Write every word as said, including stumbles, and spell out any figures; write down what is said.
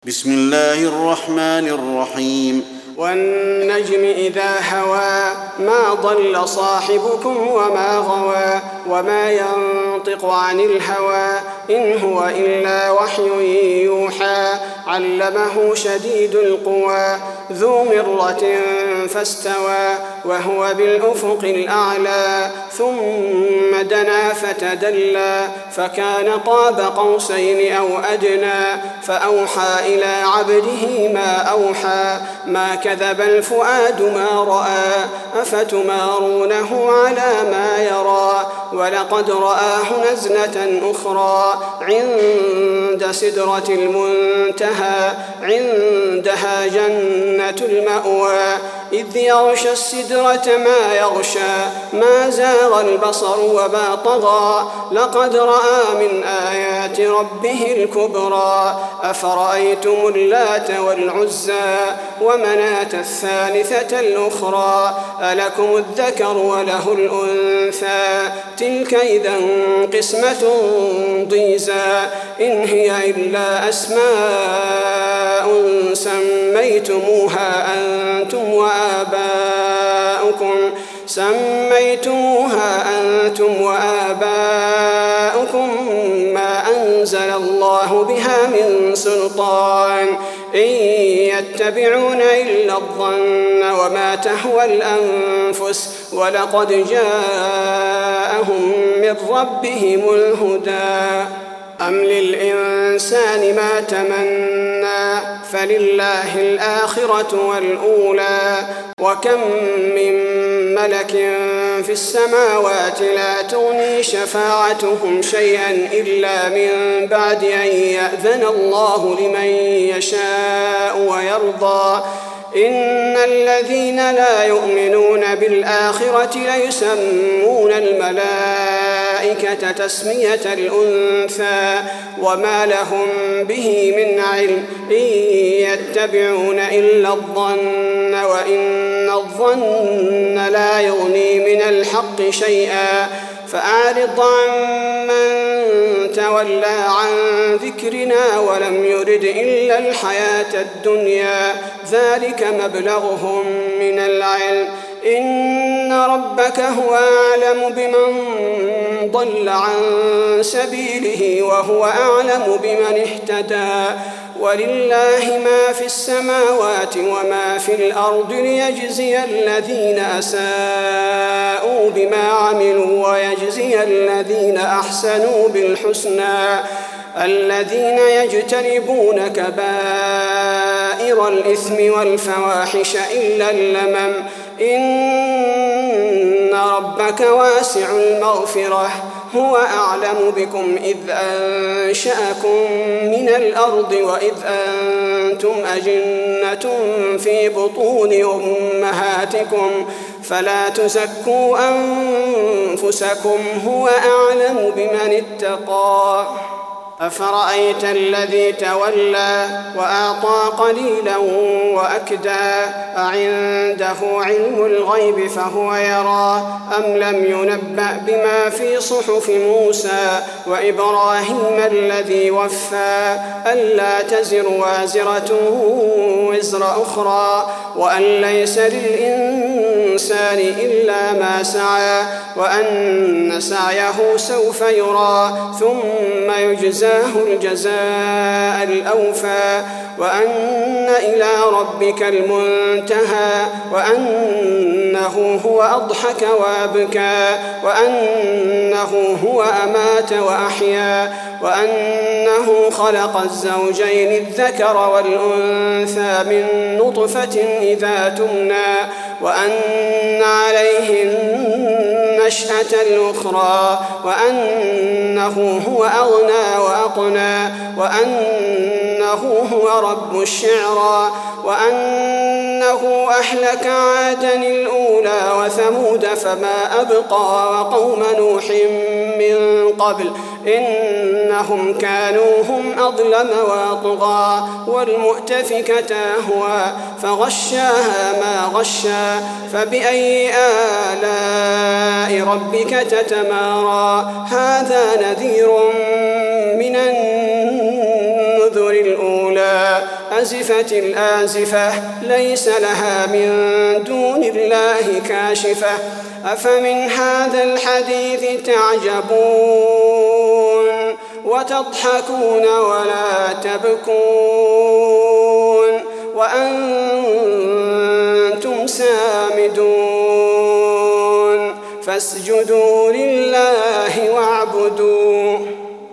بسم الله الرحمن الرحيم والنجم إذا هوى ما ضل صاحبكم وما غوى وما ينطق عن الهوى إن هو إلا وحي يوحى علمه شديد القوى ذو مرة فاستوى وهو بالأفق الأعلى ثم دنا فتدلى فكان قاب قوسين أو أدنى فأوحى إلى عبده ما أوحى ما كذب الفؤاد ما رأى أفتمارونه على ما يرى ولقد رآه نزلة أخرى عند سدرة المنتهى عندها جنة المأوى إذ يغشى السدرة ما يغشى ما زاغ البصر وما طغى لقد رأى من آيات ربه الكبرى أفرأيتم اللات والعزى ومناة الثالثة الأخرى ألكم الذكر وله الأنثى تلك إذا قسمة ضيزى إن هي إلا أسماء سميتموها أنتم وآباؤكم سميتموها أنتم وآباؤكم ما أنزل الله بها من سلطان إن يتبعون إلا الظن وما تهوى الأنفس ولقد جاءهم من ربهم الهدى أم للإنسان ما تمنى فلله الآخرة والأولى وكم من ملك في السماوات لا تغني شفاعتهم شيئا إلا من بعد أن يأذن الله لمن يشاء ويرضى إن الذين لا يؤمنون بالآخرة ليسمون الملائكة تسمية الأنثى وما لهم به من علم إن يتبعون إلا الظن وإن الظن لا يغني من الحق شيئا فأعرض عمن تولى عن ذكرنا ولم يرد إلا الحياة الدنيا ذلك مبلغهم من العلم إن ربك هو أعلم بمن ضل عن سبيله وهو أعلم بمن اهتدى ولله ما في السماوات وما في الأرض ليجزي الذين أساءوا بما عملوا ويجزي الذين أحسنوا بالحسنى الذين يجتنبون كبائر الإثم والفواحش إلا اللمم إن ربك واسع المغفرة هو أعلم بكم إذ أنشأكم من الأرض وإذ أنتم أجنة في بطون أمهاتكم فلا تزكوا أنفسكم هو أعلم بمن اتقى أفرأيت الذي تولى وأعطى قليلا وأكدى أعنده علم الغيب فهو يرى أم لم ينبأ بما في صحف موسى وإبراهيم الذي وفى ألا تزر وازرة وزر أخرى وأن ليس للإنسان إلا ما سعى وأن سعيه سوف يرى ثم يجزى الجزاء الأوفى وأن إلى ربك المنتهى وأنه هو أضحك وأبكى وأنه هو أمات وأحيا وأنه خلق الزوجين الذكر والأنثى من نطفة إذا تمنى وأن عليه النشأة الأخرى وأنه هو أغنى وأقنى وأنه هو رب الشعرى وأنه أهلك عادا الأولى وثمود فما أبقى وقوم نوح من قبل إنهم كانوا هم أظلم وأطغى والمؤتفكة أهوى فغشاها ما غشى فبأي آلاء ربك تتمارى هذا نذير من النذر الأولى أزفت الآزفة ليس لها من دون الله كاشفة أفمن هذا الحديث تعجبون وتضحكون ولا تبكون وأنتم سامدون فاسجدوا لله واعبدوا